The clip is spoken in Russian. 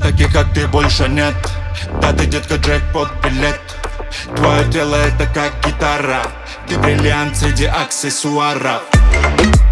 Таких как ты больше нет. Да ты, детка, джекпот билет. Твое тело это как гитара, ты бриллиант среди аксессуаров.